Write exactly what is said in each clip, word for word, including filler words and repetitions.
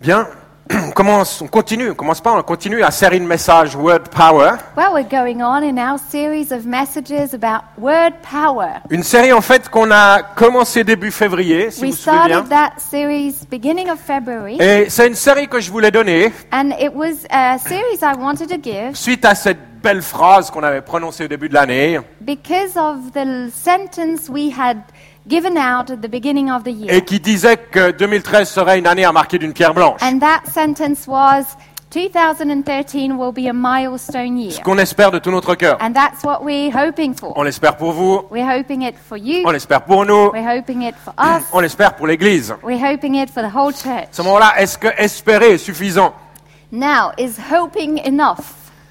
Bien, on commence, on continue, on commence pas, on continue la série de messages Word Power. Well, we're going on in our series of messages about word power. Une série en fait qu'on a commencé début février, si We vous vous souvenez bien. started that series beginning of February, Et c'est une série que je voulais donner and it was a series I wanted to give suite à cette belle phrase qu'on avait prononcée au début de l'année because of the sentence we had given out at the beginning of the year. et qui disait que deux mille treize serait une année à marquer d'une pierre blanche. And that sentence was two thousand thirteen will be a milestone year. Ce qu'on espère de tout notre cœur. And that's what we're hoping for. On l'espère pour vous, We're hoping it for you. on l'espère pour nous, We're hoping it for us. on l'espère pour l'Église. We're hoping it for the whole À church. ce moment-là, est-ce que espérer est suffisant? Now, is hoping enough?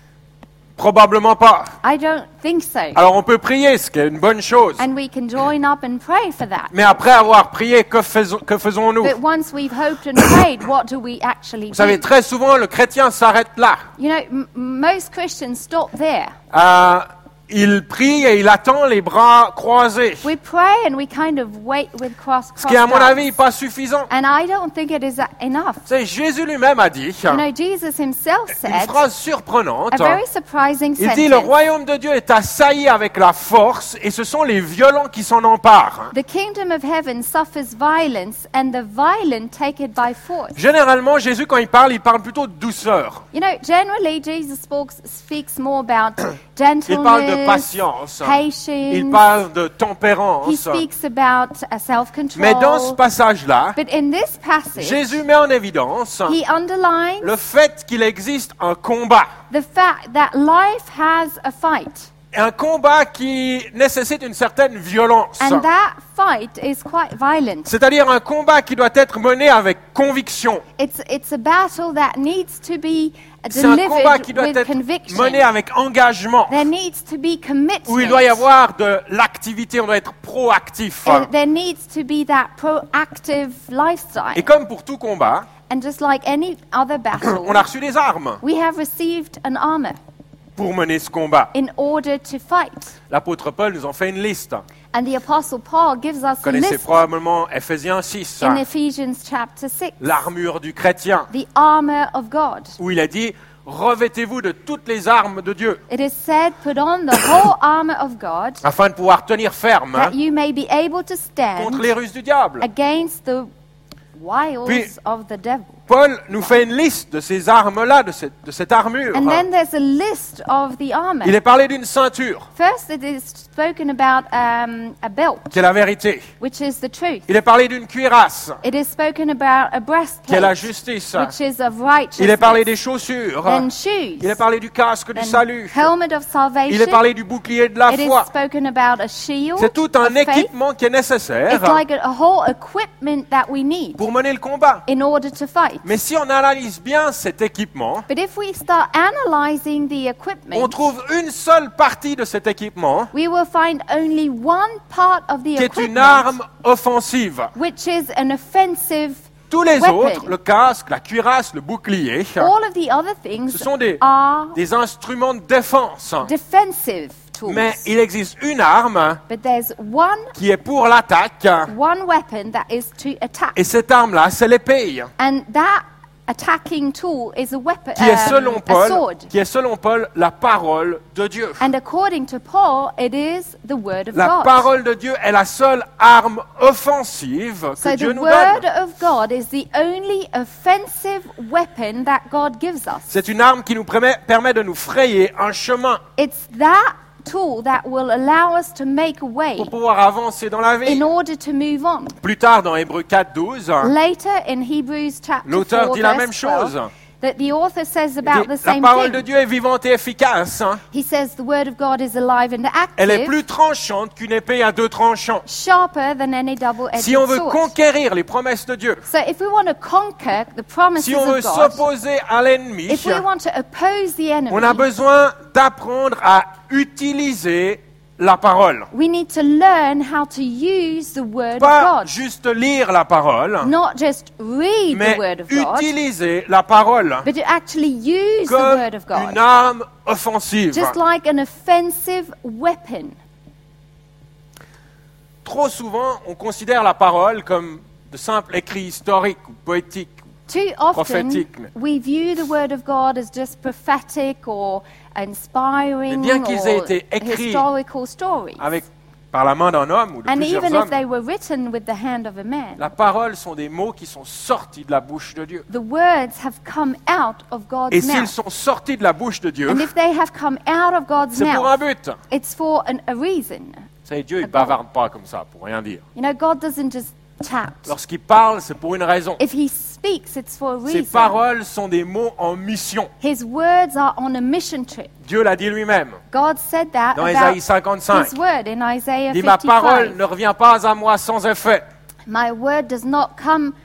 Probablement pas. I don't think so. Alors on peut prier, ce qui est une bonne chose. And we can join up and pray for that. Mais après avoir prié, que, faisons, que faisons-nous? But once we've hoped and prayed, what do we actually Vous savez, do? très souvent, le chrétien s'arrête là. You know, m- most Christians stop there. Euh, il prie et il attend les bras croisés. We pray and we kind of wait with cross Ce qui est, à mon crossed avis, arms. pas suffisant. And I don't think it is enough. Vous savez, Jésus lui-même a dit You know, Jesus himself une said phrase surprenante. a very surprising Il dit, le sentence. royaume de Dieu est assailli avec la force et ce sont les violents qui s'en emparent. The kingdom of heaven suffers violence and the violent take it by force. Généralement, Jésus, quand il parle, il parle plutôt de douceur. You know, generally Jesus speaks, speaks more about Il parle de gentleness, patience. patience. Il parle de He tempérance. speaks about uh, self-control. Mais dans ce passage-là, But in this passage, Jésus met en évidence he underlines le fait qu'il existe un combat. the fact that life has a fight. Un combat qui nécessite une certaine violence. And that fight is quite violent. C'est-à-dire un combat qui doit être mené avec conviction. It's, it's a battle that needs to be C'est un combat qui delivered doit with être conviction. mené avec engagement. There needs to be commitment. Où il doit y avoir de l'activité, on doit être proactif. And there needs to be that proactive lifestyle. Et comme pour tout combat, And just like any other battle, on a reçu des armes we have received an armor pour mener ce combat. in order to fight. L'apôtre Paul nous en fait une liste. And the Apostle Paul gives us Vous a connaissez list probablement Ephésiens six, in Ephesians chapter six, l'armure du chrétien, the armor of God. où il a dit « Revêtez-vous de toutes les armes de Dieu, It is said, put on the whole armor of God, afin de pouvoir tenir ferme that you may be able to contre stand les ruses du diable. » against the wiles Puis- of the devil. Paul nous fait une liste de ces armes-là, de cette, de cette armure. And then there's a list of the armor. Il est parlé d'une ceinture, First, it is spoken about um, a belt, qui est la vérité. which is the truth. Il est parlé d'une cuirasse, It is spoken about a qui est la breastplate, justice. which is of Il est parlé des righteousness. chaussures. Then shoes. Il est parlé du casque du Then salut. helmet of Il est salvation. parlé du bouclier de la It is foi. spoken about a shield C'est tout un of faith. équipement qui est nécessaire It's like a, a whole equipment that we need pour mener le combat. in order to fight. Mais si on analyse bien cet équipement, But if we start analyzing the on equipment, trouve une seule partie de cet équipement we will find only one part of the qui est une equipment, arme offensive. which is an offensive Tous les weapon. autres, le casque, la cuirasse, le bouclier, All of the other things ce sont des, are des instruments de défense. defensive tools. Mais il existe une arme But there's one qui est pour l'attaque, one weapon that is to attack. et cette arme-là, c'est l'épée, And that attacking tool is a weapon, qui est um, selon a Paul, sword. qui est selon Paul la parole de Dieu. And according to Paul, it is the word of La God. parole de Dieu est la seule arme offensive que So Dieu the nous word donne. of God is the only offensive weapon that God gives us. C'est une arme qui nous permet, permet de nous frayer un chemin It's that tool that will allow us to make a way pour pouvoir avancer dans la vie. in order to move on. Plus tard, dans Hébreux quatre, douze, Later in Hebrews chapter l'auteur four, dit la verse même chose. twelve, that the author says il about dit, the la same parole de thing. Dieu est vivante et efficace. hein. He says the word of God is alive and Elle est active, plus tranchante qu'une épée à deux tranchants. sharper than any double-edged Si on veut sword. conquérir les promesses de Dieu, So if we want to conquer the promises si on veut of God, s'opposer à l'ennemi, if we want to oppose the enemy, on a besoin d'apprendre à utiliser la parole. we need to learn how to use the word Pas of God. juste lire la parole, Not just read mais the word of God, utiliser la parole but to actually use the comme word of God. une arme offensive. Just like an offensive weapon. Trop souvent, on considère la parole comme de simples écrits historiques ou poétiques, Too often, prophétique. we view the Word of God as just prophetic or inspiring Mais bien qu'ils aient or été écrits historical stories. avec, par la main d'un homme ou de And plusieurs even if they hommes, were written with the hand of a man, la parole sont des mots qui sont sortis de la bouche de Dieu. the words have come out of God's Et s'ils mouth. sont sortis de la bouche de Dieu, And if they have come out of God's c'est pour un mouth, but. Vous it's for an, a reason. savez, Dieu, il ne bavarde pas comme ça, pour rien dire. You know, God doesn't just chat. Lorsqu'il parle, c'est pour une raison. If he speaks, it's for a Ces reason. paroles sont des mots en mission. His words are on a mission trip. Dieu l'a dit lui-même God said that dans about Ésaïe cinquante-cinq. his word in Isaiah Il dit, ma parole fifty-five. ne revient pas à moi sans effet. My word does not come,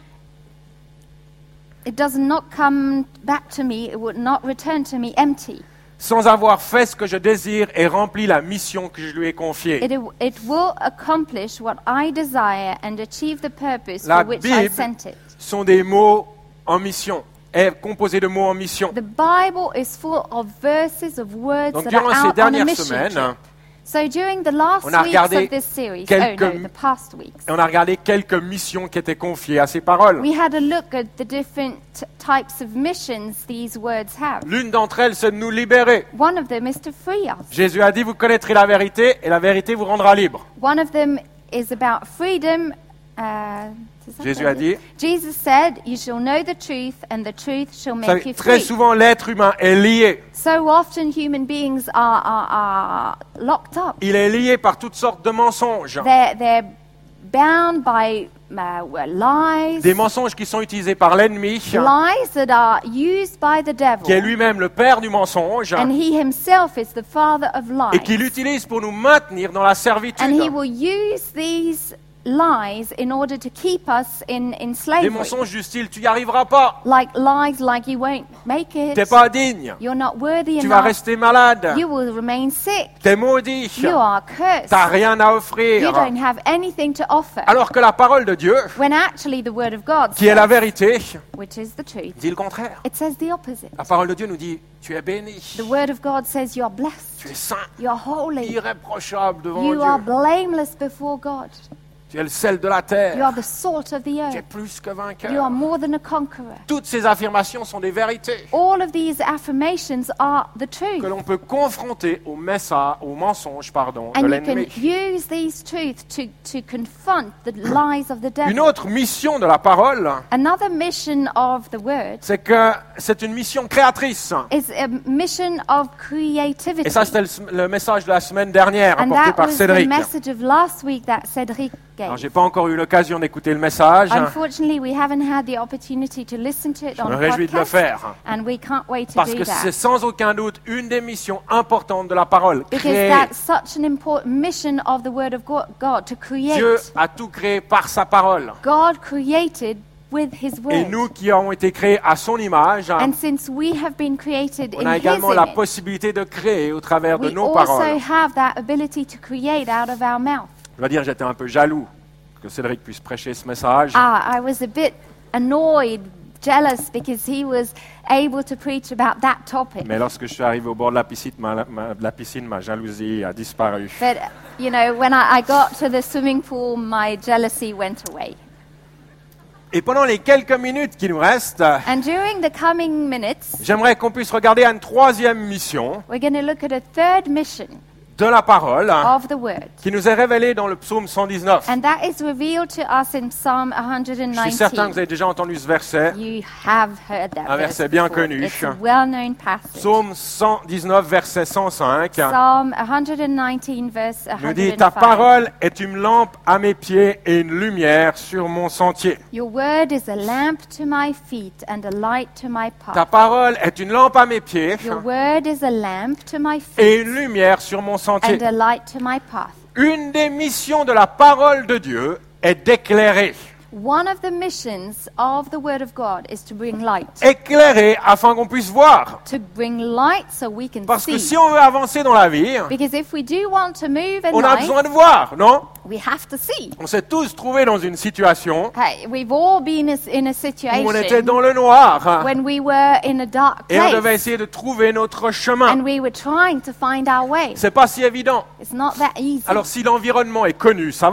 it does not come back to me, it would not return to me empty. Sans avoir fait ce que je désire et rempli la mission que je lui ai confiée. It, it will accomplish what I desire and achieve the purpose La for which I Bible sent it. sont des mots en mission, est composé de mots en mission. The Bible is full of verses of words Donc that durant are ces out on a dernières mission semaines, trip. So during the last on a weeks regardé of this series, quelques- oh no, the past weeks, Et on a regardé quelques missions qui étaient confiées à ces paroles. we had a look at the different t- types of missions these words have. L'une d'entre elles, c'est de nous libérer. One of them is to free us. Jésus a dit, vous connaîtrez la vérité et la vérité vous rendra libre. One of them is about freedom. Uh, does that Jésus go a dit, there? Jesus said, "You shall know the truth, and the truth shall vous make savez, you très free." souvent l'être humain est lié. So often, human beings are, are, are locked up. Il est lié par toutes sortes de mensonges. They're they're bound by uh, lies, Des mensonges qui sont utilisés par l'ennemi, lies that are used by the devil, qui est lui-même le père du mensonge, and he himself is the father of et lies. qu'il utilise pour nous maintenir dans la And he servitude. will use these lies in order to keep us in, in Des slavery. mensonges du style, tu n'y arriveras pas, Like lies like you won't make tu it, n'es pas digne, you're not worthy tu vas enough, rester malade, you will remain sick, tu es maudit, you are tu cursed, n'as rien à you offrir. don't have anything to offer. Alors que la parole de Dieu, When actually the word of God qui est la says, vérité, which is the truth, dit le contraire. it says the opposite. La parole de Dieu nous dit, tu es béni, The word of God says you are blessed, tu es saint, you are holy, irréprochable devant you are Dieu. blameless before God, Tu es le sel de la you terre, are the salt of the tu es earth, plus que you are vainqueur. more than a conqueror. Toutes ces affirmations sont des vérités All of these affirmations are the truth. que l'on peut confronter au message, au mensonge, pardon, de And you can l'ennemi. use these truths to, to confront the lies of the Une devil. autre mission de la parole, Another mission of the word c'est que c'est une mission créatrice. is a mission of creativity. Et ça, c'était le, le message de la semaine dernière And apporté that par was the Cédric. message of last week that Cedric Alors, gave. j'ai pas encore eu l'occasion d'écouter le message. Unfortunately, we haven't had the opportunity to listen to it Je on me a réjouis de le podcast, faire. and we can't wait to Parce do que c'est that. sans aucun doute une des missions importantes de la parole. Because Créer. that's such an important mission of the word of Go- God, to create. Dieu a tout créé par sa parole. God created with his Et word. nous qui avons été créés à son image, And since we have been created on in a his également la image, possibilité de créer au travers de we nos also paroles. have that ability to create out of our mouth. Je dois dire, j'étais un peu jaloux que Cédric puisse prêcher ce message. Ah, I was a bit annoyed, jealous, because he was able to preach about that topic. Mais lorsque je suis arrivé au bord de la piscine, ma, ma- de la piscine, ma jalousie a disparu. But, you know, when I, I got to the swimming pool, my jealousy went away. Et pendant les quelques minutes qui nous restent, And during the coming minutes, j'aimerais qu'on puisse regarder à une troisième mission we're going to look at a third mission de la parole of the word. qui nous est révélée dans le psaume cent dix-neuf. And that is revealed to us in Psalm Je suis certain que vous one nineteen. avez déjà entendu ce verset. You have heard that Un verse verset bien before. connu. It's a well-known passage. Psaume cent dix-neuf, verset cent cinq, Psalm one nineteen, verse nous dit « one Ta oh five. parole est une lampe à mes pieds et une lumière sur mon sentier. Your word is a lamp to my feet and a light to my Ta path. parole est une lampe à mes pieds Your word is a lamp to my et feet une lumière sur mon sentier. and a light to my path. » Une des missions de la parole de Dieu est d'éclairer. One of the missions of the word of God is to bring light. Éclairer afin qu'on puisse voir. To bring light so we can Parce que see. si on veut avancer dans la vie, Because if we do want to move in on a life, besoin de voir, non? we have to see. On s'est tous trouvés dans une situation Hey, we've all been is- in a où on était situation dans le noir when we were in a dark et on devait place essayer de trouver notre chemin. and we were trying to find our way. C'est pas si évident. It's not that easy. Alors si l'environnement est connu, ça va.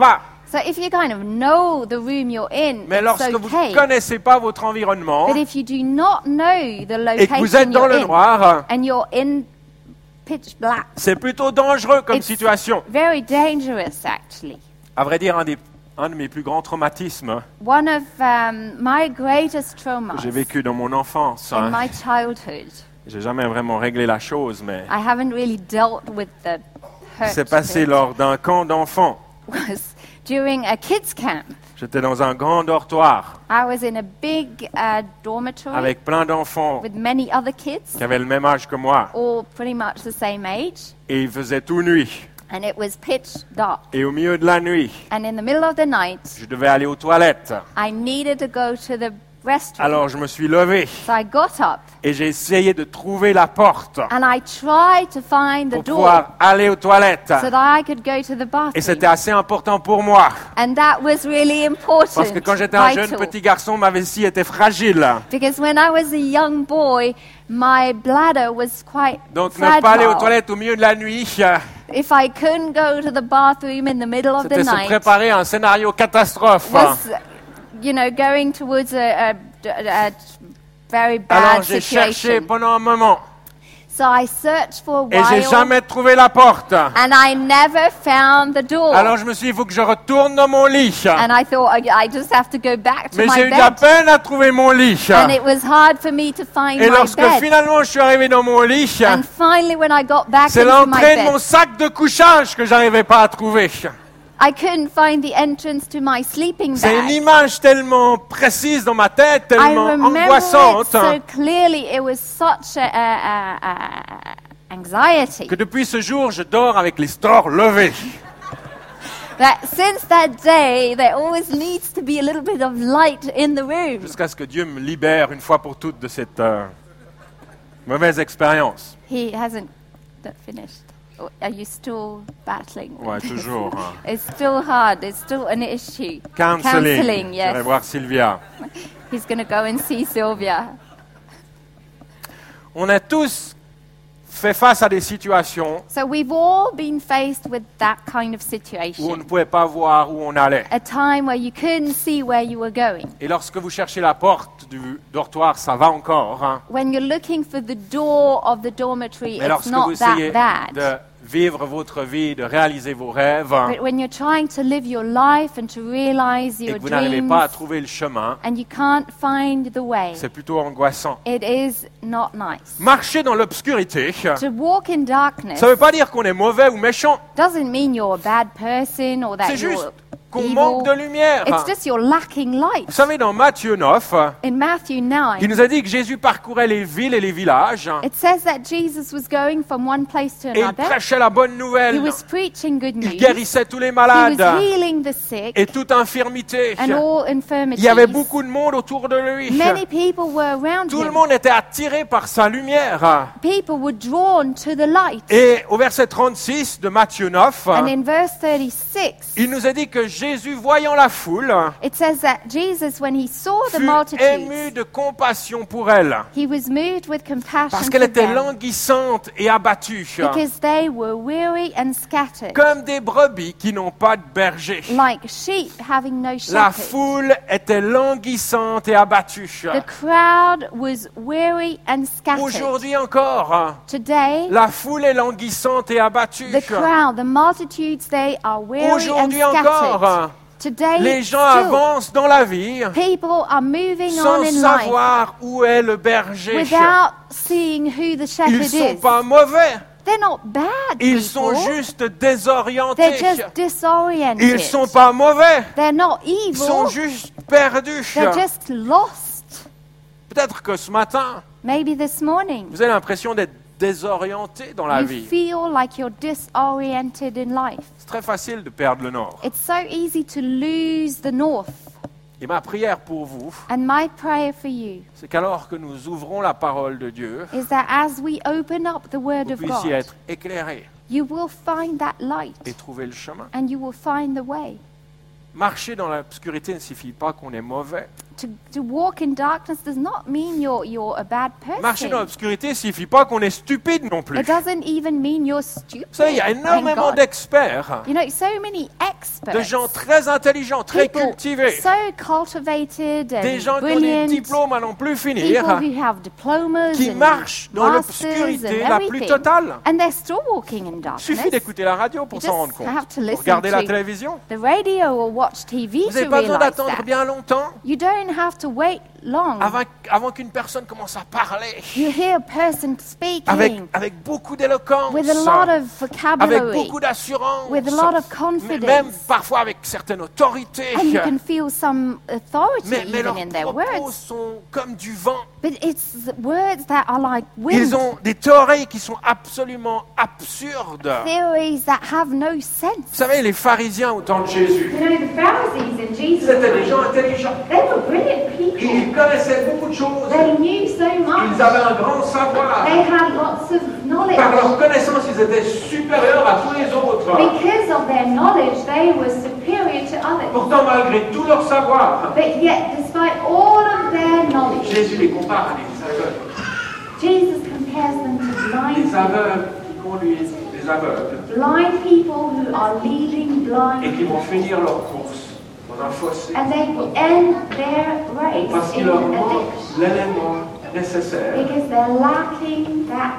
So if you kind of know the room you're in, Mais it's lorsque vous okay. ne connaissez pas votre environnement But if you do not know the et que vous êtes location dans you're le in, noir, and you're in pitch black, c'est plutôt dangereux comme It's- situation. very dangerous actually. À vrai dire, un, des, un de mes plus grands traumatismes One of um, my greatest que traumas j'ai vécu dans mon enfance, in hein, my childhood, j'ai jamais vraiment réglé la chose, mais I haven't really dealt with the hurt c'est passé of it, lors d'un camp d'enfants. was during a kids camp. J'étais dans un grand dortoir I was in a big uh, dormitory avec plein d'enfants with many other kids, qui avaient le même âge que moi. all pretty much the same age, Et il faisait tout nuit. and it was pitch dark. Et au milieu de la nuit, And in the middle of the night, je devais aller aux toilettes. I needed to go to the restroom. Alors je me suis levé So I got up et j'ai essayé de trouver la porte and I tried to find the pour door pouvoir aller aux toilettes. so that I could go to the Et c'était bathroom. assez important pour moi. And that was really important. Parce que quand j'étais un jeune vital. petit garçon, ma vessie était fragile. Because when I was a young boy, my bladder was quite Donc ne pas aller aux fragile. toilettes au milieu de la nuit, euh, If I couldn't go to the bathroom in the middle of the c'était se night, préparer à un scénario catastrophe. was, you know, going towards a, a, a very Alors bad j'ai cherché situation. pendant un moment So I searched for a et j'ai while, jamais trouvé la porte. and I never found the door. Alors je me suis dit, il faut que je retourne dans mon lit. And I thought, I, I just have to go back to Mais my j'ai eu de la bed. peine à trouver mon lit. And it was hard for me to find Et my lorsque bed. finalement je suis arrivé dans mon lit, And finally, when I got back c'est into my l'entrée de mon bed, sac de couchage que j'arrivais pas à trouver. I couldn't find the entrance to my sleeping C'est une bag. image tellement précise dans ma tête, I tellement remember it angoissante, so clearly. It was such a, a, a, a anxiety que depuis ce jour, je dors avec les stores levés. that since that day, there always needs to be a little bit of light in the room. Jusqu'à ce que Dieu me libère une fois pour toutes de cette euh, mauvaise expérience. He hasn't d- finished. Or are you still battling? with Ouais, this? toujours. hein. It's still hard. It's still an issue. Counseling. Counseling, Je vais yes. voir Sylvia. He's going to go and see Sylvia. On a tous fait face à des situations So we've all been faced with that kind of où on ne situation. pouvait pas voir où on allait. A time where you couldn't see where you were going. Et lorsque vous cherchez la porte du dortoir, ça va encore. hein. When you're looking for the door of the dormitory, Mais it's lorsque vous not essayez that bad. de vivre votre vie, de réaliser vos rêves, But when you're trying to live your life and to realize et your que vous n'arrivez dreams pas à trouver le chemin, and you can't find the way, c'est plutôt angoissant. it is not nice. Marcher dans l'obscurité, To walk in darkness ça ne veut pas dire qu'on est mauvais ou méchant. doesn't mean you're a bad person or that C'est juste you're qu'on evil. manque de lumière. It's just you're lacking light. Vous savez, dans Matthieu neuf, In Matthew il nine, nous a dit que Jésus parcourait les villes et les villages it says that Jesus was going from one place to et il another. prêchait la bonne He nouvelle. was preaching good Il news. guérissait tous les He malades was healing the sick et toute infirmité. and all Il infirmities. y avait beaucoup de monde autour de lui. Many people were around Tout le him. monde était attiré par sa lumière. People were drawn to the light. Et au verset trente-six de Matthieu neuf, And in verse thirty-six, il nous a dit que Jésus, voyant la foule, it says that Jesus, when he saw the fut ému multitudes, de compassion pour elle, he was moved with compassion parce for qu'elle était them, languissante et abattue, because they were weary and scattered, comme des brebis qui n'ont pas de berger. like sheep having no La shepherd. foule était languissante et abattue. The crowd was weary and scattered. Aujourd'hui encore, Today, la foule est languissante et abattue. the crowd, the multitudes, they are weary and Aujourd'hui scattered. encore, Today, les gens still, avancent dans la vie people are moving sans on in life savoir où est le berger. without seeing who the shepherd Ils ne sont is. pas mauvais, They're not bad ils people. sont juste They're désorientés. just disoriented. Ils ne sont pas mauvais, They're not ils sont evil. juste perdus. They're just lost. Peut-être que ce matin, Maybe this morning vous avez l'impression d'être désorienté dans la you vie. feel like you're disoriented in life. C'est très facile de perdre le nord. It's so easy to lose the north. Et ma prière pour vous, And my prayer for you c'est qu'alors que nous ouvrons la parole de Dieu, is that as we open up the Word vous of puissiez God, être éclairés you will find that light et trouver le chemin. and you will find the way. Marcher dans l'obscurité ne signifie pas qu'on est mauvais. to, to walk in darkness does not mean you're, you're a bad Marcher dans person. l'obscurité ne signifie pas qu'on est stupide non plus. It doesn't even mean you're stupid. Vous savez, il y a Thank énormément God. d'experts, You know, so many experts, de gens très intelligents, très people cultivés, so cultivated des and gens qui ont des brilliant, diplômes à n'en plus people finir, who have diplomas qui and marchent dans masters l'obscurité and la plus everything, totale. and they're still walking in Il darkness. suffit d'écouter la radio pour You s'en just rendre compte. have to Pour listen regarder la to télévision. the radio or watch T V Vous to n'avez pas besoin realize d'attendre that. bien longtemps You don't have to wait long. avant, avant qu'une personne commence à parler You hear a person speaking avec, avec beaucoup d'éloquence, with a lot of avec vocabulary, beaucoup d'assurance, with a lot of m- confidence. même parfois avec certaine autorité. and you can feel some authority Mais, mais even leurs in their propos words. sont comme du vent. But it's the words that are like wind, Ils ont des théories qui sont absolument absurdes. theories that have no sense. Vous savez, les pharisiens au temps de Jésus, You know, the Pharisees in Jesus' c'était des time, gens intelligents. they were brilliant people. Ils connaissaient beaucoup de choses. They knew so Ils much. avaient un grand savoir. They had lots of knowledge. Par leur connaissance, ils étaient supérieurs à tous les autres. Because of their knowledge, they were superior to others. Pourtant, malgré tout leur savoir, But yet, despite all of their knowledge, Jésus les compare à des aveugles. Jesus compares them to blind Des people. aveugles qui conduisent des aveugles Blind people who are leading blind et qui vont people. finir leur course dans un fossé And they will end their race parce qu'il in leur a manque ditch. l'élément nécessaire Because they're lacking that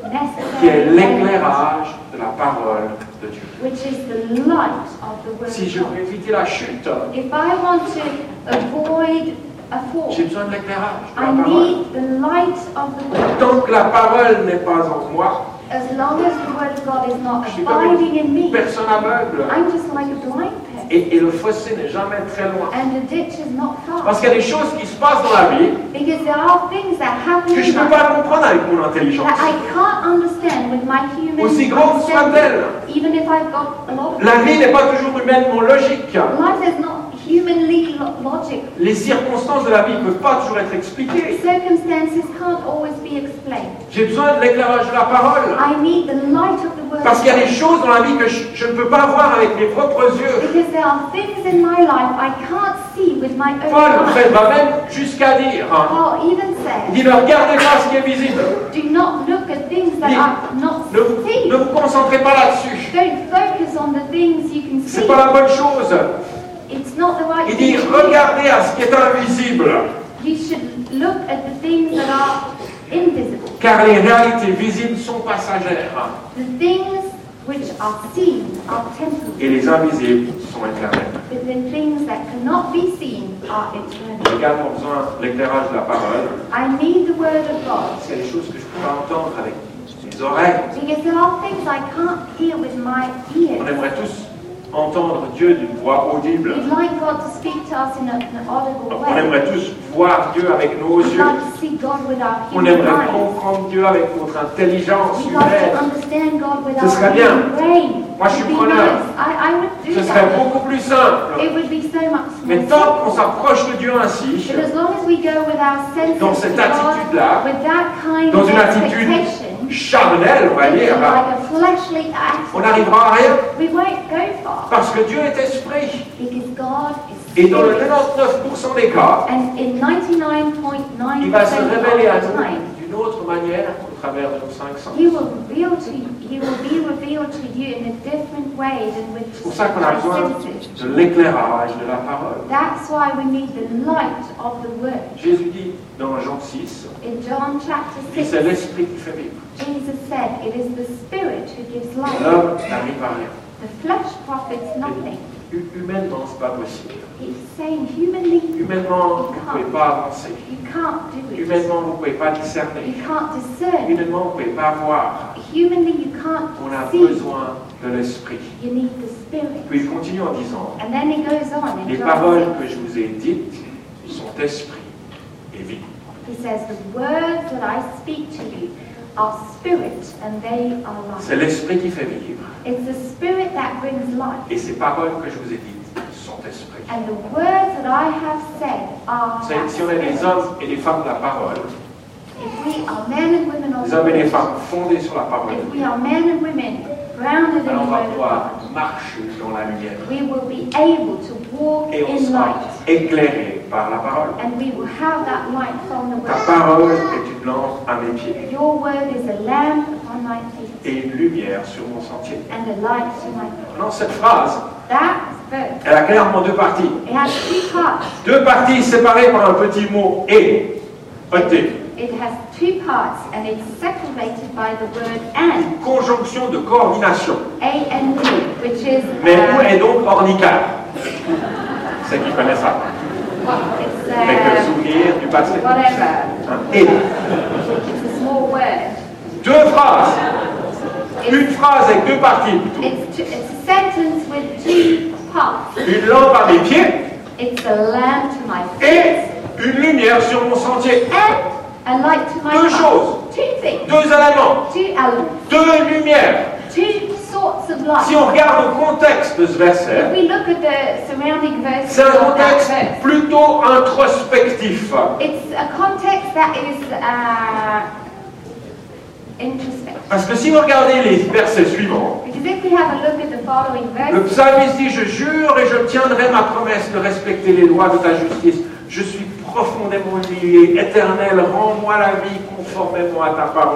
qui est necessary element, l'éclairage de la parole de Dieu. which is the light of the word Si of je God. veux éviter la chute, If I want to avoid a fall, j'ai besoin de l'éclairage de I la parole. need the light of the word. Tant que la parole n'est pas en moi, As long as the word of God is not je suis comme abiding in une me, personne aveugle. I'm just like a blind person. Et, et le fossé n'est jamais très loin. And the ditch is not far. Parce qu'il y a des choses qui se passent dans la vie Because there are things that happen que je in ne peux life pas comprendre avec mon intelligence. that I can't understand with my human Aussi grande understanding, soit-elle, even if I've got a lot of la vie n'est pas toujours humainement logique. life is not humanly lo- logic. Les circonstances de la vie ne peuvent pas toujours être expliquées. Circumstances can't always be explained. J'ai besoin de l'éclairage de la parole. I need the light of the word. Parce qu'il y a des choses dans la vie que je, je ne peux pas voir avec mes propres yeux. Because there are things in my life I can't see with my own Paul en fait, eyes. va même jusqu'à dire, hein, Paul even il says, dit, ne regardez pas ce qui est visible. do not look at things that Dis- are not Ne vous, seen. ne vous concentrez pas là-dessus. Don't focus on the things you can C'est see. pas la bonne chose. It's not the right Il thing dit, to do. regardez à ce qui est invisible. You should look at the things that are invisible. Car les réalités visibles sont passagères. The things which are seen are Et temporary. les invisibles sont éternels. But the things that cannot be seen are eternal. Les gars ont besoin de l'éclairage de la parole. I need the word of God. C'est des choses que je ne peux pas entendre avec mes oreilles. Because there are things I can't hear with my On ears. aimerait tous entendre Dieu d'une voix audible. We'd like God to speak to us in a- an audible On way. aimerait tous voir Dieu avec nos We'd yeux. like to see God with our On human aimerait eyes. comprendre Dieu avec notre intelligence We'd like to humaine. understand God with Ce our serait bien. human brain. Moi, je suis It would be preneur. nice. I, I would do Ce serait that. beaucoup plus simple. It would be so much Mais more tant simple. qu'on s'approche de Dieu ainsi, But as long as we go with our senses dans to cette God, attitude-là, with that kind dans of une attitude expectation, charnelle, on va it's dire, like a fleshly act, on n'arrivera à rien. we won't go far. Parce que Dieu est esprit. Because God is Et dans le spirit. quatre-vingt-dix-neuf pour cent des cas, And in ninety-nine point nine il va se percent of révéler à the nous time, d'une autre manière au travers de nos cinq sens. He will reveal to you, He will be revealed to you in a different way than with C'est pour ça qu'on a our besoin senses. de l'éclairage de la parole. That's why we need the light of the Word. Jésus dit dans Jean six, In John chapter il dit, six, c'est l'esprit qui fait vivre. Jesus said, it is the Spirit who gives life. L'homme n'arrive à rien. The flesh profits nothing. Hu- Humainement, c'est pas possible. He's saying humanly, Humainement, vous ne pouvez pas avancer. you can't do it. Humainement, vous ne pouvez pas You discerner. can't discern. Humainement, vous ne pouvez pas voir. Humanly, you can't On a see. besoin de l'esprit. You need the Spirit. Puis il continue en disant, And then he goes on in les John paroles six. que je vous ai dites sont esprit et vie. He says, the words that I speak to you are spirit and they are C'est life. l'esprit qui fait vivre. It's the spirit that brings life. Et ces paroles que je vous ai dites sont esprit. And the words that I have said are Vous savez, that si on est des spirit. hommes et des femmes de la parole, If we are men and women of des the hommes et des word, femmes fondés sur la parole if de we Dieu, are men and women grounded in the alors on va word of pouvoir God, marcher dans la lumière. we will be able to walk Et on in sera light. éclairé par la parole. and we will have that light from the Ta word. parole est une lampe à mes pieds Your word is a lamp upon my feet et une lumière sur mon sentier. and a light to my path. Dans cette phrase, That verse, elle a clairement deux parties. it has two parts. Deux parties séparées par un petit mot « et ». E-T. It has two parts and it's separated by the word and, Conjonction de coordination. A and D, which is, Mais où uh, est donc ornicar? C'est qui connaît ça. it's, Avec le uh, sourire du passé. whatever. Hein, Et. It's a small word. Deux phrases. Une phrase avec deux parties. It's, two, it's a sentence with two parts. Une lampe à mes pieds It's a lamp to my et feet une lumière sur mon sentier. and a light to my Deux path. choses. Two things. Deux éléments. Two elements. Deux lumières. Two sorts of light. Si on regarde le contexte de ce If verset, we look at the surrounding verses c'est un of that contexte verse, plutôt introspectif. it's a context that is uh, introspective. Parce que si vous regardez les versets suivants, Because if we have a look at the following le verses, psalmiste dit « Je jure et je tiendrai ma promesse de respecter les lois de ta justice. Je suis profondément lié. Éternel, rends-moi la vie conformément à ta parole. »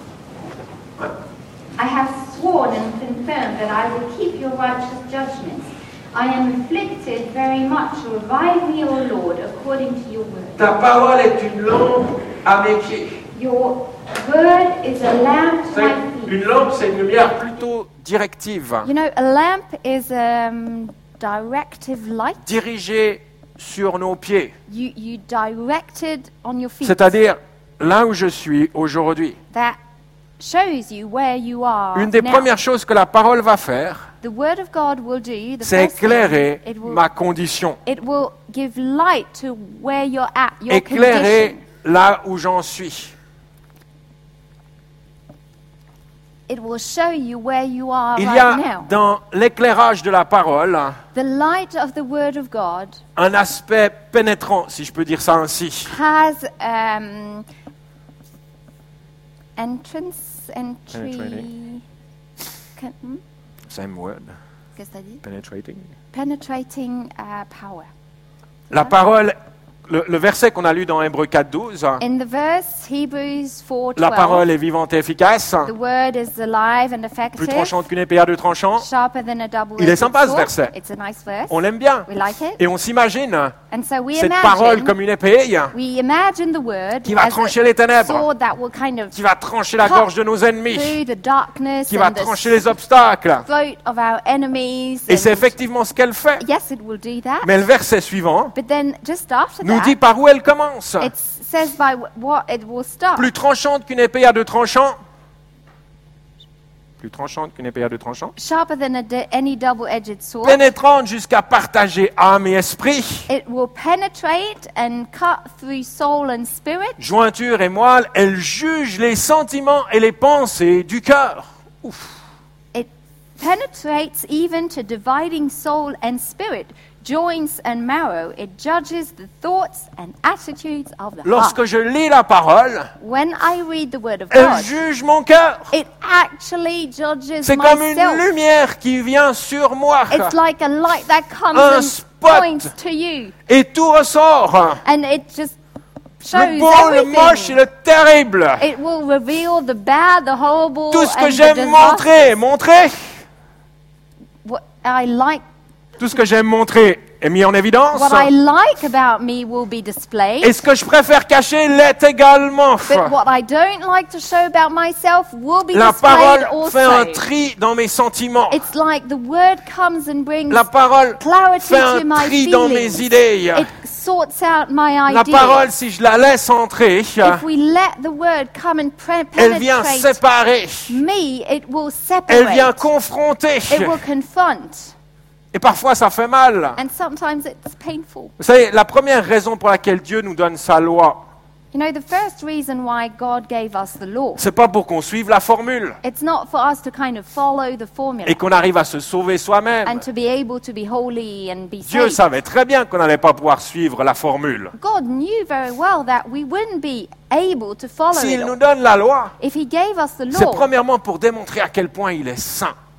Ouais. I have sworn and confirmed that I will keep your righteous judgments. I am afflicted very much. Revive me, O Lord, according to your word. Ta parole est une lampe à mes pieds. Your word is a lamp to C'est- my feet. Une lampe, c'est une lumière plutôt directive, You know, a lamp is a um, directive light. dirigée sur nos pieds. You, you directed on your feet. C'est-à-dire là où je suis aujourd'hui. That shows you where you are Une des now. premières choses que la parole va faire, The word of God will do. The c'est first thing, éclairer it will, ma condition. it will give light to where you're at, your Éclairer condition. là où j'en suis. It will show you where you are Il y right a now. dans l'éclairage de la parole The light of the word of God un aspect pénétrant, si je peux dire ça ainsi. has um, entrance, entry. Penetrating. Can, hmm? Same word, Qu'est-ce que t'as dit? penetrating. Penetrating uh, power. La parole, le, le verset qu'on a lu dans Hébreux quatre douze, In the verse Hebrews four la twelve, parole est vivante et efficace, the word is alive and plus effective, tranchante qu'une épée à deux tranchants. sharper than a double-edged Il est sympa, ce sword. verset. It's a nice verse. On l'aime bien. We like it. Et on s'imagine And so we cette parole imagine, comme une épée we imagine the word qui va as trancher a les ténèbres, sword that will kind of qui va trancher la cut gorge de nos ennemis, through the darkness qui va and the trancher les obstacles. throat of our enemies. Et c'est and- effectivement ce qu'elle fait. yes, it will do that. Mais le verset suivant But then just after nous that, dit par où elle commence. it says by wh- what it will start. Plus tranchante qu'une épée à deux tranchants. Plus tranchante qu'une épée à deux tranchants. Sharper than a d- any double-edged sword. Pénétrante jusqu'à partager âme et esprit. It will penetrate and cut through soul and spirit. Jointure et moelle, elle juge les sentiments et les pensées du cœur. Ouf. It penetrates even to dividing soul and spirit, joints and marrow. It judges the thoughts and attitudes of the Lorsque heart. je lis la parole, When I read the word of elle God, juge mon cœur. it actually judges C'est comme une myself. lumière qui vient sur moi. It's like a light that comes Un and spot. points to you, Et tout ressort. and it just shows Le beau, le moche et everything. le terrible. It will reveal the bad, the horrible, Tout ce que and the j'aime disastrous. montrer, montrer. What I like, Tout ce que j'aime montrer est mis en évidence. what I like about me will be displayed. Et ce que je préfère cacher l'est également. But what I don't like to show about myself will be La displayed parole fait un also. tri dans mes sentiments. It's like the word comes and brings La parole clarity fait to un my tri dans mes feelings. idées. It sorts out my La ideas. parole, si je la laisse entrer, If we let the word come and pre- elle vient penetrate séparer. me, it will Elle vient separate. confronter. It will confront. Et parfois, ça fait mal. And sometimes it's painful. Vous savez, la première raison pour laquelle Dieu nous donne sa loi, You know, the first reason why God gave us the law, c'est pas pour qu'on suive la formule it's not for us to kind of follow the formula et qu'on arrive à se sauver soi-même. and to be able to be holy and be Dieu saved. savait très bien qu'on n'allait pas pouvoir suivre la formule. God knew very well that we wouldn't be able to follow S'il it nous all. donne la loi, If he gave us the c'est law, premièrement pour démontrer à quel point il est saint. it's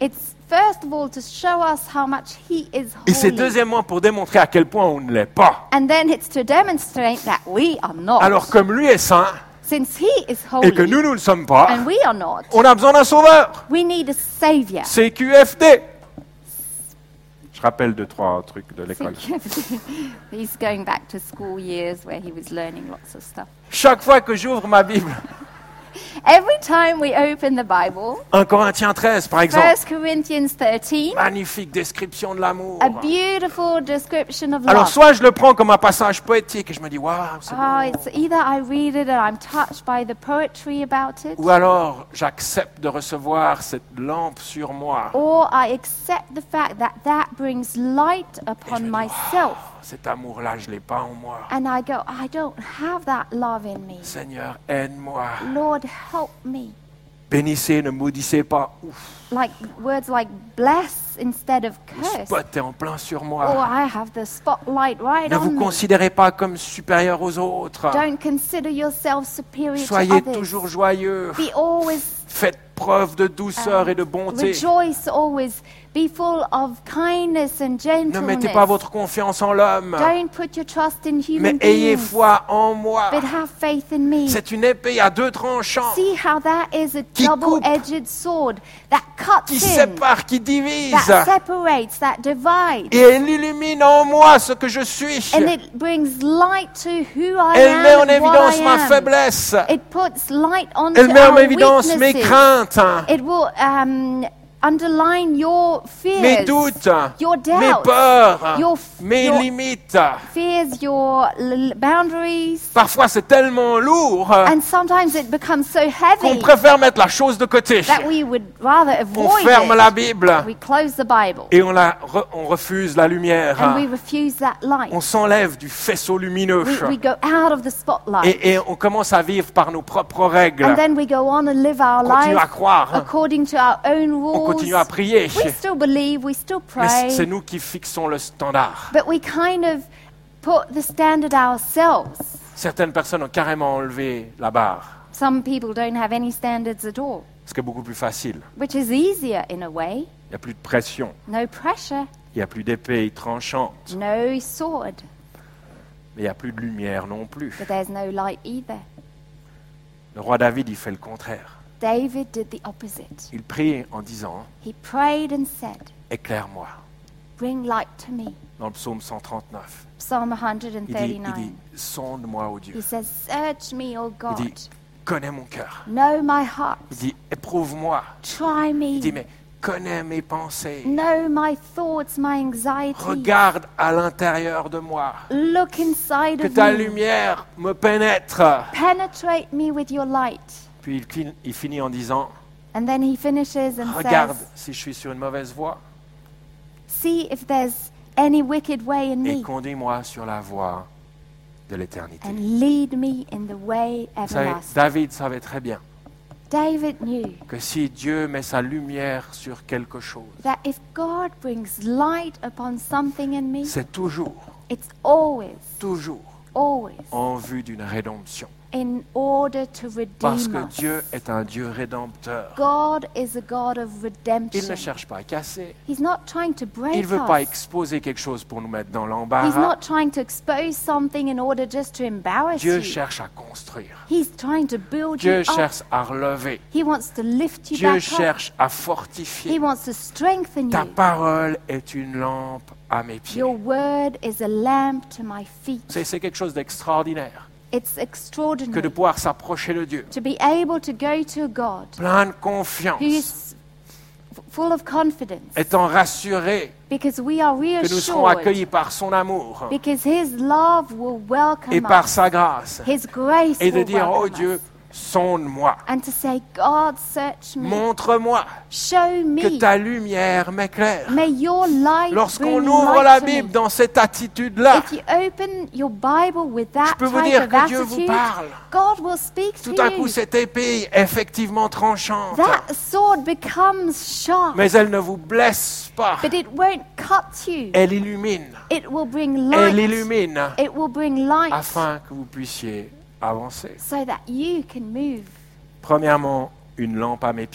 first of all to show us how much He is Et c'est holy. deuxièmement pour démontrer à quel point on ne l'est pas. And then it's to demonstrate that we are not. Alors comme lui est saint Since He is et que holy nous, nous ne le sommes pas, and we are not, on a besoin d'un sauveur. we need a Savior. C Q F D. Je rappelle deux, trois trucs de l'école. He's going back to school years where he was learning lots of stuff. Chaque fois que j'ouvre ma Bible, Every time we open the Bible, un Corinthiens treize par exemple, First Corinthians thirteen, magnifique description de l'amour. a beautiful description of Alors love. soit je le prends comme un passage poétique et je me dis waouh, c'est Oh, beau. it's either I read it and I'm touched by the poetry about it, Ou alors j'accepte de recevoir cette lampe sur moi. or I accept the fact that that brings light Et je upon me dis, myself. waouh, cet amour-là, je l'ai pas en moi. And I go, I don't have that love in me. Seigneur, aide-moi. Lord, help me. Bénissez, ne maudissez pas. Ouf, Like words like bless instead of le curse. spot est en plein sur Or moi. I have the spotlight right Ne on vous me. considérez pas comme supérieur aux autres. Don't consider yourself superior to Soyez others. toujours joyeux. Be always Faites preuve de douceur et de bonté. rejoice always. Be full of kindness and Ne gentleness. mettez pas votre confiance en l'homme, Don't put your trust in human mais ayez beings, foi en moi. but have faith in me. C'est une épée à deux tranchants See how that is a Qui double-edged sword that cuts qui in, sépare, qui divise. that separates, that divides, Et elle illumine en moi ce que je suis. and it brings light to who I Elle am met en and what évidence I ma am. faiblesse. It puts light onto Elle met en our évidence mes weaknesses. craintes, It will um, underline your fears, mes doutes, your mes doubts, peurs, your f- mes your- limites. fears, your l- boundaries. Parfois c'est tellement lourd And sometimes it becomes so qu'on heavy préfère mettre la chose de côté. that we would rather On avoid ferme it. la Bible We close the Bible et on, la re- on refuse la lumière. and we refuse that light. On s'enlève du faisceau lumineux. We, we go out of the spotlight Et, et on commence à vivre par nos propres règles. and then we go on and live our On continue à lives croire. according to our own On rules. continue à prier. We still believe, we still Mais pray, c'est nous qui fixons le standard. but we kind of put the standard ourselves. Certaines personnes ont carrément enlevé la barre. Some people don't have any standards at all, Ce qui est beaucoup plus facile. which is easier in a way. Il n'y a plus de pression. No pressure, Il n'y a plus d'épée tranchante. no sword, Mais il n'y a plus de lumière non plus. but there's no light either. Le roi David, il fait le contraire. David did the opposite. Il prie en disant He prayed and said, « Éclaire-moi » bring light to me. dans le psaume cent trente-neuf. Psalm Il dit, il one thirty-nine. dit « Sonde-moi, ô Dieu He says, search me, O Il God. dit « Connais mon cœur. Know my heart. » Il dit « Éprouve-moi. Try » Il dit « me. Mais connais mes pensées. Know my thoughts, my anxiety. Regarde à l'intérieur de moi. Look inside Que of ta me. lumière me pénètre. » Penetrate me with your light. Puis il fin- il finit en disant And then he finishes and « Regarde says, si je suis sur une mauvaise voie see if there's any wicked way in et me. conduis-moi sur la voie de l'éternité. » And lead me in the way Vous savez, everlasting. David savait très bien David knew que si Dieu met sa lumière sur quelque chose, that if God brings light upon something in me, c'est toujours, it's always, toujours always en vue d'une rédemption. in order to redeem Parce que us. Dieu est un Dieu rédempteur. God is a God of Il redemption. ne cherche pas à casser. He's not trying to break Il ne veut pas us. exposer quelque chose pour nous mettre dans He's l'embarras. not trying to expose something in order just to embarrass Dieu you. cherche à construire. He's trying to build Dieu you up. cherche à relever. He wants to lift you Dieu back up. cherche à He fortifier. wants to strengthen Ta you. parole est une lampe à mes pieds. Your word is a lamp to my feet. C'est c'est quelque chose d'extraordinaire It's que de extraordinary pouvoir s'approcher de Dieu. to be able to go to a God Plein de who confiance, is f- full of confidence étant rassuré because we are que nous serons accueillis reassured par son amour because His love will welcome et par us. sa grâce. His grace Et de will dire, oh welcome Dieu, us. sonde-moi, And to say, God, search me. montre-moi Show que me. ta lumière m'éclaire. May your light Lorsqu'on bring ouvre light la to Bible me. dans cette attitude-là, If you open your Bible with je that peux vous type dire of que Dieu vous attitude, parle. God will speak Tout to à coup, you. cette épée est effectivement tranchante, That sword becomes sharp, mais elle ne vous blesse pas. but it won't cut you. Elle illumine. It will bring Elle light. illumine It will bring light afin que vous puissiez avancer. so that you can move. Premièrement, une lampe à mes pieds.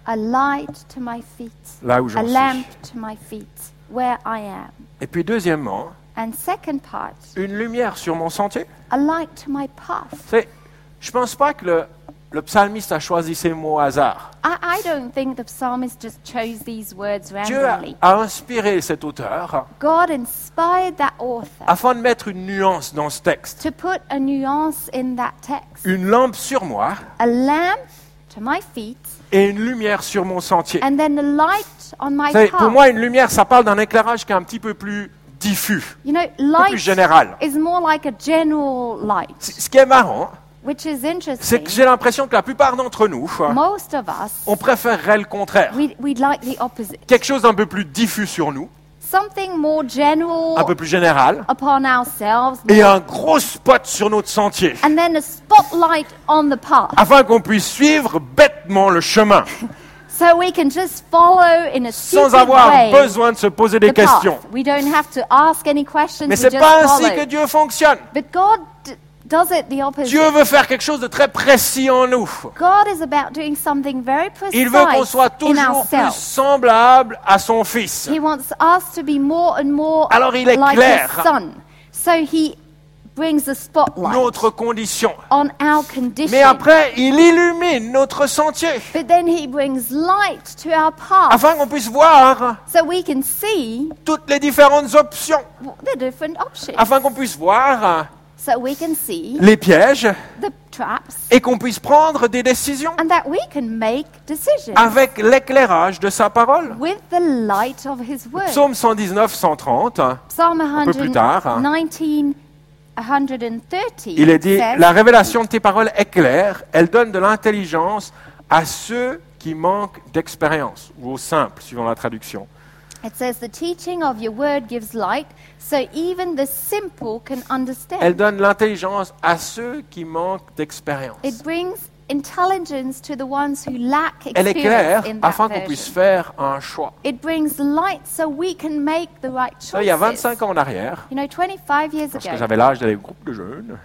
a light to my feet, là où a j'en lamp suis. to my feet, where I am. Et puis deuxièmement, And second part, une lumière sur mon sentier. a light to my path. C'est, je pense pas que le, le psalmiste a choisi ces mots au hasard. I, I don't think the psalmist just chose these words Dieu a, randomly. a inspiré cet auteur God inspired that author afin de mettre une nuance dans ce texte. to put a nuance in that text. Une lampe sur moi A lamp to my feet, et une lumière sur mon sentier. and then a light on my Vous savez, pour path. moi, une lumière, ça parle d'un éclairage qui est un petit peu plus diffus, You know, un peu plus light général. is more like a general light, C- Ce qui est marrant, which is c'est interesting. que j'ai l'impression que la plupart d'entre nous, Most of us, on préférerait le contraire. we'd, we'd like the opposite. Quelque chose d'un peu plus diffus sur nous, Something more general un peu plus général, upon ourselves, et un gros spot sur notre sentier, and then a spotlight on the path, afin qu'on puisse suivre bêtement le chemin, so we can just follow in a sans stupid avoir way besoin de se poser des the path. questions. We don't have to ask any questions, Mais we c'est just pas ainsi follow. que Dieu fonctionne. But God d- does it the opposite. Dieu veut faire quelque chose de très précis en nous. God is about doing something very precise Il veut qu'on soit in toujours plus ourselves. semblable à son Fils. He wants us to be more and more Alors il like éclaire His Son. So He brings the spotlight notre condition. on our condition. Mais après, il illumine notre sentier But then He brings light to our path, afin qu'on puisse voir so we can see toutes les différentes options, the different options. afin qu'on puisse voir So we can see les pièges the traps, et qu'on puisse prendre des décisions and that we can make decisions avec l'éclairage de sa parole. with the light of His Word. Psaume cent dix-neuf, cent trente, Psalm peu plus tard, hein. one nineteen, one thirty il est dit says, « La révélation de tes paroles est claire, elle donne de l'intelligence à ceux qui manquent d'expérience. » Ou au simple, suivant la traduction. It says, the teaching of your word gives light, so even the simple can understand. Elle donne l'intelligence à ceux qui manquent d'expérience. It brings intelligence to the ones who lack Elle éclaire experience in that afin qu'on puisse version. faire un choix. It brings light so we can make the right Ça, il y a choices. vingt-cinq ans en arrière, You know, twenty-five years lorsque ago, j'avais l'âge d'aller au groupe de jeunes,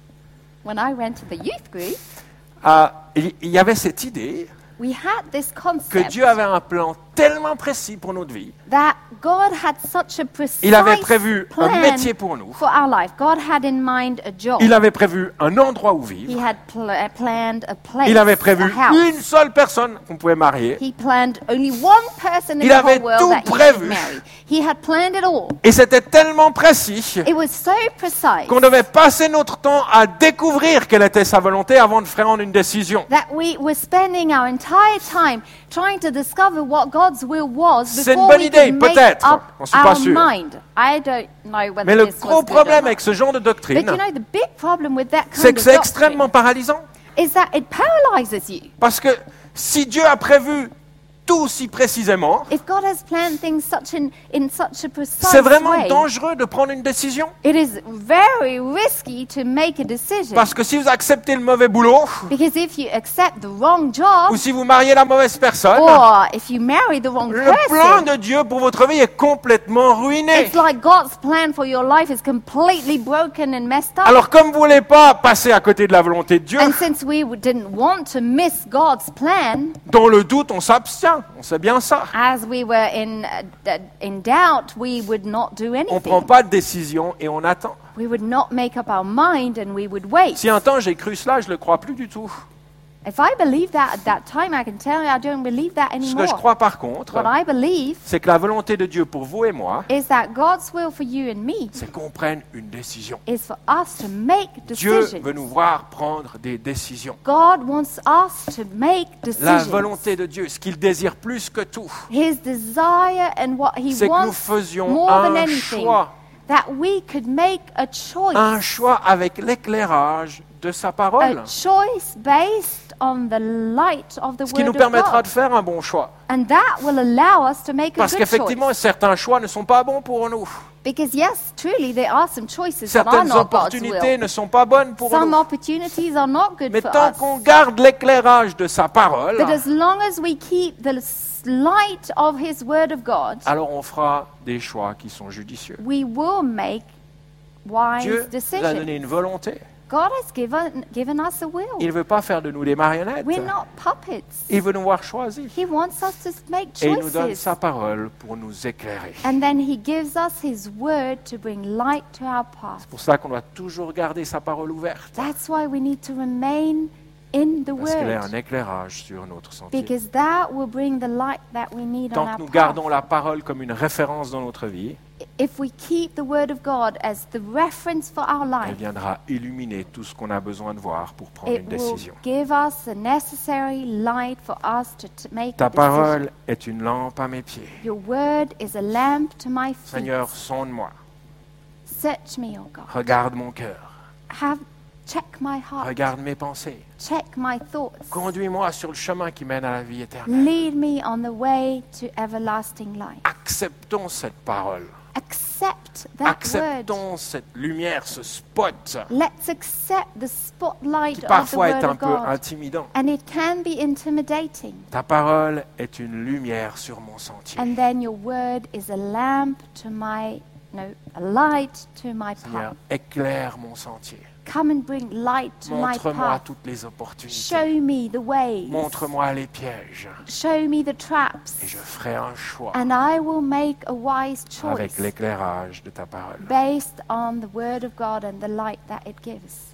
when I went to the youth group, euh, il il y avait cette idée we had this que concept Dieu avait un plan tellement précis pour notre vie. that God had such a precise Il avait prévu un plan métier pour nous. for our life. God had in mind a job. Il avait prévu un endroit où He vivre. had pl- uh, planned a place, Il avait prévu a house. une seule personne qu'on pouvait marier. He planned only one person in Il the avait whole world tout that you prévu. should marry. He had planned it all. Et c'était tellement précis It was so precise qu'on devait passer notre temps à découvrir quelle était sa volonté avant de prendre une décision. that we were spending our entire time trying to discover what God's will was C'est une before bonne we idée, could make peut-être. up On suis pas our sûr. mind. I don't know whether Mais le this gros was good or problème not. avec ce genre de But doctrine, you know, the big problem with that c'est kind que of c'est doctrine extrêmement paralysant. is that it paralyzes you. Parce que si Dieu a prévu tout si précisément, If God has planned things such in, in such a precise c'est vraiment way, dangereux de prendre une décision. it is very risky to make a decision. Parce que si vous acceptez le mauvais boulot, Because if you accept the wrong job, ou si vous mariez la mauvaise personne, or if you marry the wrong le plan person, de Dieu pour votre vie est complètement ruiné. it's like God's plan for your life is completely broken and messed up. Alors comme vous voulez pas passer à côté de la volonté de Dieu, And since we w- didn't want to miss God's plan, dans le doute, on s'abstient. On sait bien ça. as we were in uh, d- in doubt, we would not do On anything. prend pas de décision et on attend. We would not make up our mind and we would wait. Si un temps j'ai cru cela, je le crois plus du tout. If I believed that at that time, I can tell you I don't believe that Ce que je anymore. crois par contre, What I believe c'est que la volonté de Dieu pour vous et moi, is that God's will for you and me c'est qu'on prenne une décision. is for us to make Dieu decisions. veut nous voir prendre des décisions. God wants us to make La decisions. volonté de Dieu, ce qu'il désire plus que tout, His desire and what He c'est que nous wants faisions more than un anything, choix. that we could make a choice, Un choix avec l'éclairage de sa parole. a choice based on the light of the Ce qui nous Word of permettra God. de faire un bon choix. And that will allow us to make a Parce good qu'effectivement, choice. certains choix ne sont pas bons pour nous. Because yes, truly, there are some choices that are Certaines not God's opportunités will. ne sont pas bonnes pour Some nous. opportunities are not good Mais for tant us. qu'on garde l'éclairage de sa parole, But as long as we keep the s- light of His Word of God, alors on fera des choix qui sont judicieux. we will make wise Dieu nous a decisions. donné une volonté. God has given, given us a will. Il ne veut pas faire de nous des marionnettes. We're not puppets. Il veut nous voir choisir. He wants us to make Et il nous donne choices. sa parole pour nous éclairer. And then he gives us his word to bring light to our path. C'est pour ça qu'on doit toujours garder sa parole ouverte. That's why we need to remain in the Parce qu'elle est un word. éclairage sur notre sentier. Because that will bring the light that we need on Tant our que nous path. gardons la parole comme une référence dans notre vie, If we keep the word of God as the reference for our elle life, viendra illuminer tout ce qu'on a besoin de voir pour prendre it une will décision. give us the necessary light for us to t- make Ta a decision. parole est une lampe à mes pieds. Your word is a lamp to my feet. Seigneur, sonde-moi. Search me, O God. Regarde mon cœur. Have check my heart. Regarde mes pensées. Check my thoughts. Conduis-moi sur le chemin qui mène à la vie éternelle. Lead me on the way to everlasting life. Acceptons cette parole. Accept that word. Acceptons cette lumière, ce spot Let's accept the spotlight qui of the parfois word est un of peu God. intimidant. And it can be intimidating. Ta parole est une lumière sur mon sentier. And then your word is a lamp to my, no, a light to my Seigneur, path. éclaire mon sentier. Come and bring light to my Montre-moi path. toutes les opportunités. Show me the ways. Montre-moi les pièges. Show me the traps. Et je ferai un choix And I will make a wise avec choice l'éclairage de ta parole. based on the word of God and the light that it gives.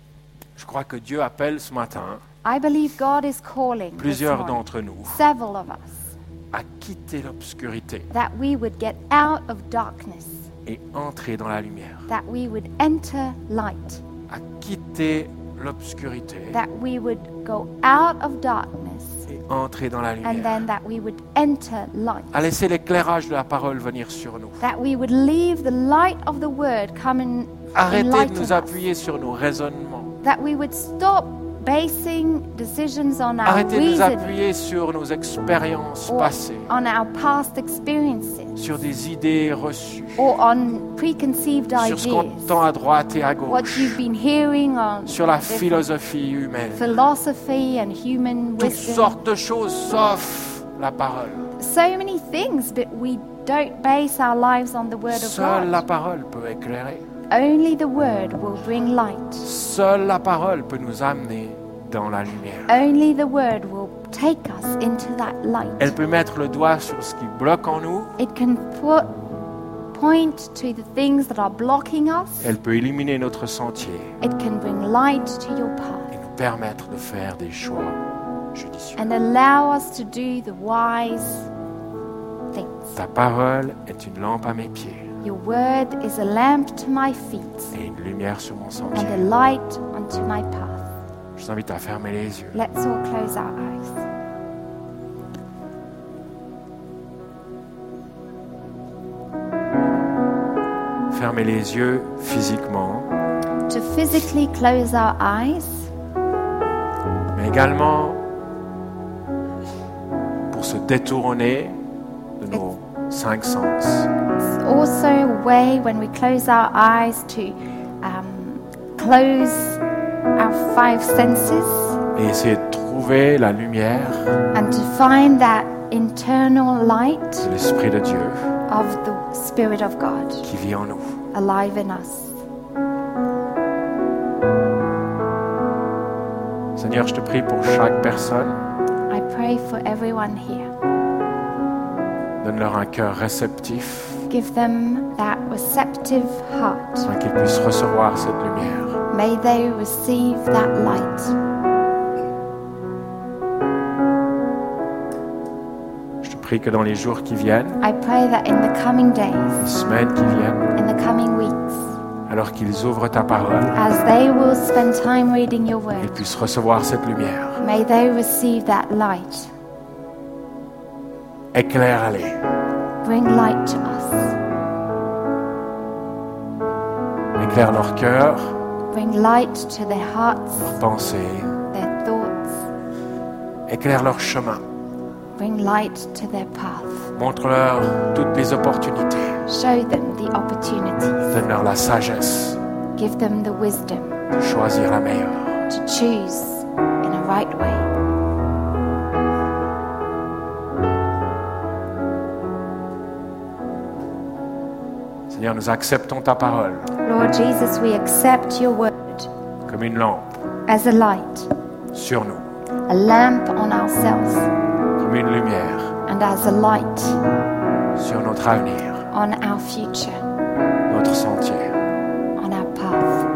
Je crois que Dieu appelle ce matin I believe God is calling this plusieurs morning, d'entre nous several of us, à quitter l'obscurité that we would get out of darkness, et entrer dans la lumière. that we would enter light, À quitter l'obscurité that we would go out of darkness, et entrer dans la and lumière. then that we would enter light, À laisser l'éclairage de la parole venir sur nous. that we would leave the light of the word come and Arrêtez de enlighten nous us, appuyer sur nos raisonnements. that we would stop basing decisions on our Arrêtez de nous reasoning appuyer sur nos expériences or passées, on our past experiences sur des idées reçues, or on preconceived sur ce qu'on ideas, entend à droite et à what gauche, you've been hearing on sur la different philosophie humaine. philosophy and human Toutes wisdom. sortes de choses sauf la parole. So many things, but we don't base our lives on the word of Seule la God. parole peut éclairer. Only the word will bring light. Seule la parole peut nous amener dans la lumière. Only the word will take us into that light. Elle peut mettre le doigt sur ce qui bloque en nous. It can put, point to the things that are blocking us. Elle peut éliminer notre sentier It can bring light to your path et nous permettre de faire des choix judicieux. and allow us to do the wise things. Ta parole est une lampe à mes pieds Your word is a lamp to my feet et une lumière sur mon and sentier. a light unto my path. Je vous invite à fermer les yeux. Let's all close our eyes. Fermer les yeux physiquement, To physically close our eyes, mais également pour se détourner de nos cinq sens. it's also a way when we close our eyes to um, close our five senses Et essayer de trouver la lumière and to find that internal light de l'Esprit de Dieu of the Spirit of God qui vit en nous. alive in us. Seigneur, je te prie pour chaque personne. I pray for everyone here. Donne-leur un cœur réceptif Give them that receptive heart. afin qu'ils puissent recevoir cette lumière. May they receive that light. Je te prie que dans les jours qui viennent, I pray that in the coming les days, semaines qui viennent, in the coming weeks, alors qu'ils ouvrent ta parole, as they will spend time reading your qu'ils word, puissent recevoir cette lumière. may they receive that light. Éclaire-les. Bring light to us. Éclaire leur cœur, Bring light to their hearts, leurs pensées. their thoughts. Éclaire leur chemin. Bring light to their path. Montre-leur toutes les opportunités. Show them the opportunities. Donne-leur la sagesse Give them the wisdom de choisir la meilleure. to choose in a right way. Seigneur, nous acceptons ta parole Lord Jesus, we accept your word comme une lampe as a light, sur nous, a lamp on ourselves, comme une lumière and as a light sur notre avenir, on our future, notre sentier. on our path.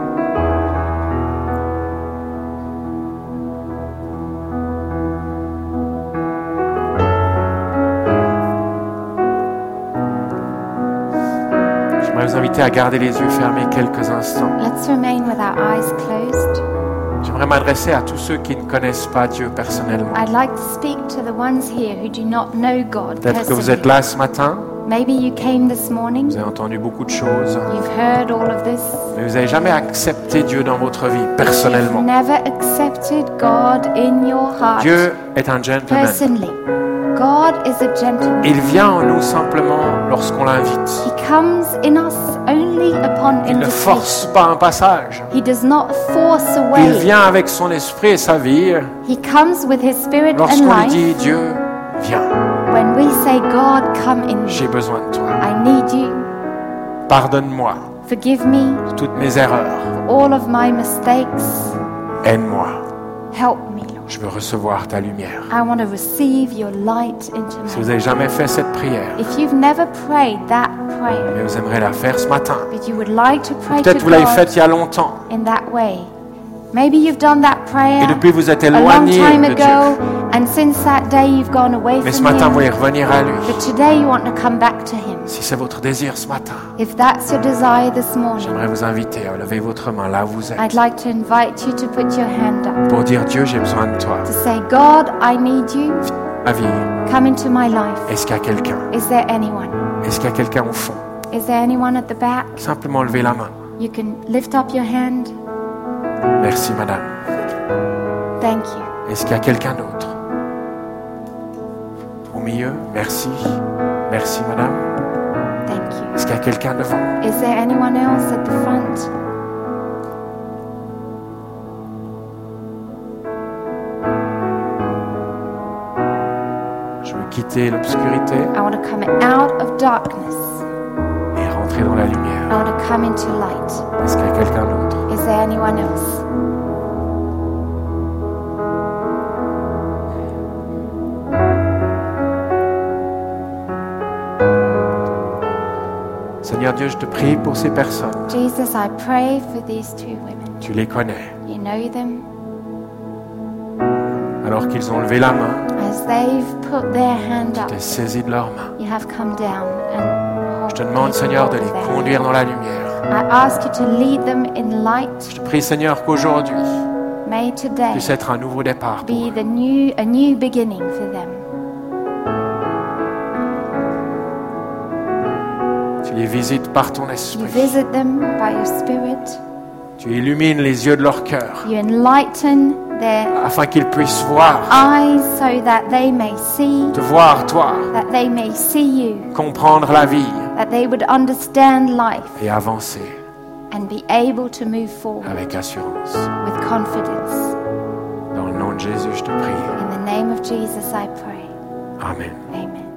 J'aimerais vous inviter à garder les yeux fermés quelques instants. Let's remain with our eyes closed. J'aimerais m'adresser à tous ceux qui ne connaissent pas Dieu personnellement. I'd like to speak to the ones here who do not know God Peut-être que vous personally. êtes là ce matin, Maybe you came this morning, vous avez entendu beaucoup de choses, you've heard all of this, mais vous n'avez jamais accepté Dieu dans votre vie you've personnellement. never accepted God in your heart Dieu est un gentleman. personally. God is a gentleman. Il vient en nous simplement lorsqu'on l'invite. He comes in us only upon Il ne invitation. force pas un passage. He does not force Il away. vient avec son esprit et sa vie He comes with his spirit and lorsqu'on lui life. dit Dieu, viens, When we say, God, come in me, j'ai besoin de toi. I need you. Pardonne-moi Forgive me toutes mes erreurs. for all of my mistakes. Aide-moi. Help me, Lord. Je veux recevoir ta lumière. I want to receive your light into Si my vous n'avez jamais fait cette prière, If you've never prayed that prayer, mais vous aimeriez la faire ce matin, but you would like to pray to peut-être vous l'avez God faite il y a longtemps, in that way, maybe you've done that prayer et depuis vous êtes a long éloigné time de Dieu. ago, and since that day you've gone away Mais ce from matin, vous voulez Him, revenir à lui. but today you want to come back to Him. Si c'est votre désir ce matin, If that's your desire this morning, j'aimerais vous inviter à lever votre main là où vous êtes I'd like to invite you to put your hand up, pour dire Dieu, j'ai besoin de toi. to say, God, I need you. Ma vie, Come into my life. est-ce qu'il y a quelqu'un? Is there anyone? Est-ce qu'il y a quelqu'un au fond? Is there anyone at the back? Simplement lever la main. You can lift up your hand. Merci madame. Thank you. Est-ce qu'il y a quelqu'un d'autre? Au milieu, merci. Merci madame. Thank you. Est-ce qu'il y a quelqu'un devant? Is there anyone else at the front? Je veux quitter l'obscurité I want to come out of darkness. et rentrer dans la I lumière. want to come into light. Est-ce qu'il y a quelqu'un d'autre? Is there anyone else? Seigneur Dieu, je te prie pour ces personnes. Jesus, I pray for these two women. Tu les connais. You know them. Alors qu'ils ont levé la main, As they've put their hand tu up, t'es saisi de leurs mains. you have come down and Je te demande, Seigneur, de les conduire dans la lumière. I ask you to lead them in light. Je te prie, Seigneur, qu'aujourd'hui May today puisse être un nouveau départ pour be eux. the new, a new beginning for them. Tu les visites par ton You esprit. visit them by your Spirit. Tu illumines les yeux de leur cœur You enlighten their afin qu'ils puissent voir, eyes so that they may see, te voir, toi, that they may see you, comprendre la vie that they would understand life et avancer and be able to move forward avec assurance. with confidence. Dans le nom de Jésus, je te prie. In the name of Jesus, I pray. Amen. Amen.